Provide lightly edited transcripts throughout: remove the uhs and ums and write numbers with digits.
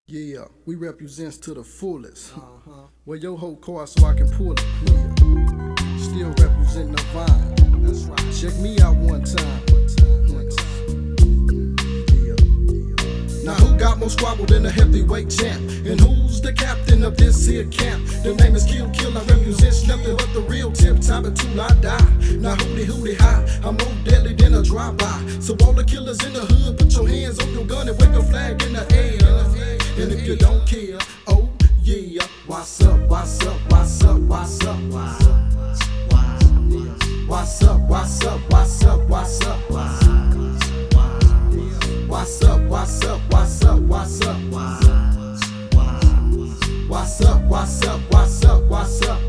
Yeah, we represents to the fullest. Well, your whole car so I can pull it. Yeah. Still representing the vine. That's right. Check me out one time. Now who got more squabble than a heavyweight champ? And who's the captain of this here camp? The name is Kill Kill, I represent nothing but the real tip top until I die. Now hootie high, I'm more deadly than a drive-by. So all the killers in the hood, put your hands on your gun and wave a flag in the air. And if you don't care, oh yeah, what's up, what's up, what's up, what's up, what's up, what's up, what's up, what's up, what's up, what's up, what's up, what's up, what's up, what's up, what's up, what's up, what's up, what's up.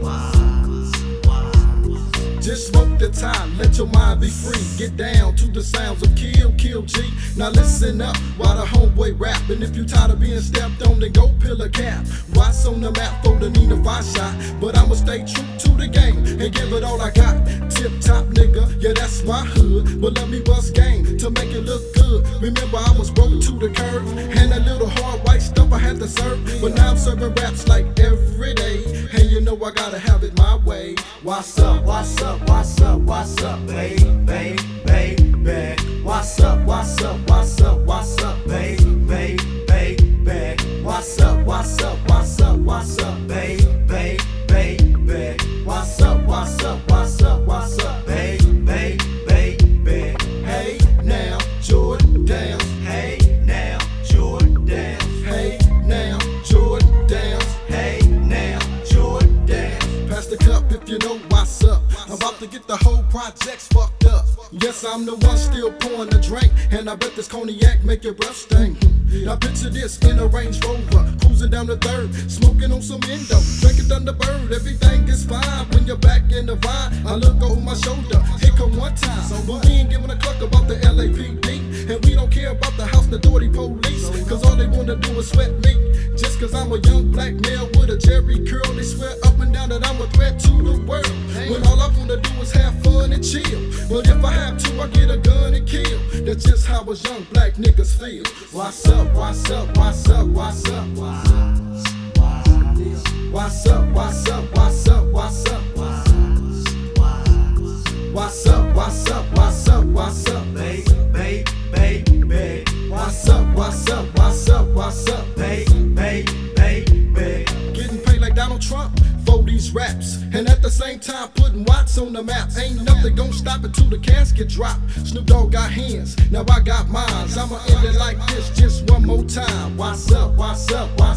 Just smoke the time, let your mind be free. Get down to the sounds of Kill Kill G. Now listen up while the homeboy rap. And if you tired of being stepped on, then go pill a cap. Watch on the map for the Nina 5 shot. But I'ma stay true to the game and give it all I got. Tip top nigga, yeah that's my hood. But let me bust game to make it look good. Remember I was broke to the curve, and a little hard white stuff I had to serve. But now I'm serving raps like every day. Hey, you know I gotta have it my way. What's up, what's up, what's up, what's up, baby, baby, baby. What's up, what's up, what's up, what's up, baby, baby, baby. What's up, what's up, what's up, what's up, baby, baby, baby. What's up, what's up, what's up, what's up, baby, baby, baby. Hey now, Jordan Downs. Hey now, Jordan Downs. Hey now, Jordan Downs. Hey now, Jordan Downs. Pass the cup if you know what's up. I'm about to get the whole projects fucked up. Yes, I'm the one still pouring the drink, and I bet this cognac make your breath stink. Now picture this in a Range Rover, cruising down the 3rd, smoking on some Indo, drinking Thunderbird. Everything is fine when you're back in the vine. I look over my shoulder, here come one time. But we ain't giving a cluck about the LAPD, and we don't care about the House Authority police, cause all they wanna do is sweat me. Just cause I'm a young black male with a Jerry curl, they swear up and down that I'm a threat to the world, when all I wanna do is have fun and chill. But if I have to, I get a gun and kill. That's just how us young black niggas feel. What's up, what's up, what's up, what's up, what's up, what's up, what's up, what's up, what's up, what's up, what's up, what's up, baby, baby. What's up, what's up, what's up, what's up, baby, baby. Getting paid like Donald Trump for these raps, and at the same time putting Watts on the map. Ain't nothing gon' stop it till the casket drop. Snoop Dogg got hands, now I got mines. I'ma end it like this just one more time. What's up, what's up, what's up?